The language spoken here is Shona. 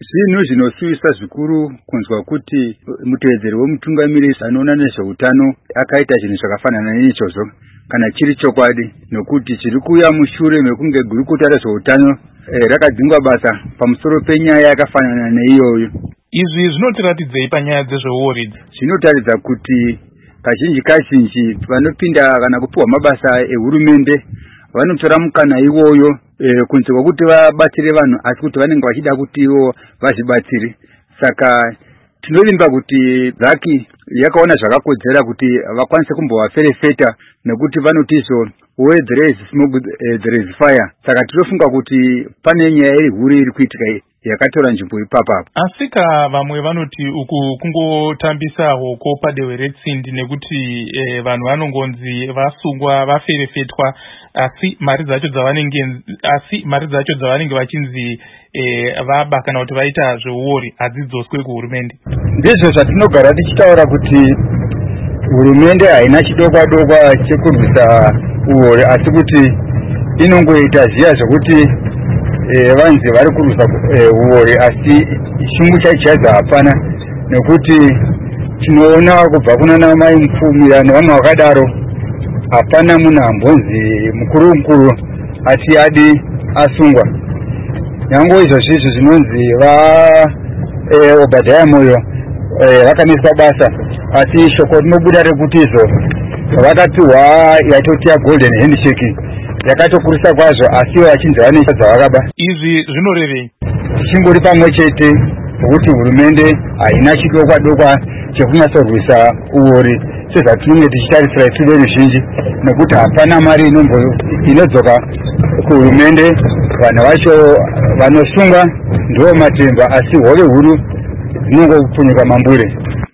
Zvinhu zvinosuvisa zvikuru kunzwa kuti mutevedzeri wemutungamiriri anoona nezveutano akaita zvinhu zvakafanana neizvozvo kana chiri chokwadi, nokuti chiri kuuya mushure mekunge gurukota rezveutano rakadzingwa basa pamusoro penyaya yakafanana neiyoyo. Izvi zvinotiratidzei panyaya dzezveuori? Zvinotaridza kuti kazhinji vanopinda kana kupiwa mabasa ehurumende vanotora mukana iwoyo kunze kwekuti vabatsire vanhu, asi kuti vanenge vachida kuti ivo vazvibatsire. Saka tinovimba kuti Zaki yakaona zvakakodzera kuti vakwanise kumbovaferefeta, nekuti vanoti izvo where there is smoke there is fire. Saka tinofunga kuti pane nyaya iri huru iri kuitika yakatora nzvimbo ipapo. Asika vamwe vanoti uku kungotambisa hoko padehwe retsindi, nekuti vanhu vanongonzi vasungwa vaferefetwa, asi mari dzacho dzavanenge vachinzi vaba kana kuti vaita zveuori hadzidzoswe kuhurumende. Ndizvo zvatinogara tichitaura kuti hurumende haina chidokwa-dokwa chekurwisa uori, asi kuti inongoita zviya zvokuti vanzi vari kurwisa uori, asi chungu chaichaza hapana, nekuti tinoona kubva kuna mai Mupfumi nevamwe vakadaro hapana munhu ambonzi mukuru asi adi asungwa. Nyango izvozvo zvinonzi Obadiah Moyo vakaniswa basa, asi shoko rinobuda rekuti izvo vakapiwa yatoti golden handshake yakatokurisa kwazvo, asi vachinzi vanecha dzavakaba. Izvi zvinorevei? Tichingori pamwe chete kuti hurumende haina chidokwa-dokwa chekunatsorwisa uori sezvatinenge tichitarisira isuve ruzhinji, nekuti hapana mari inodzoka kuhurumende. Vanhu vacho vanosungwa ndiwo matemba, asi hove huru dzinongopunyuka mambure.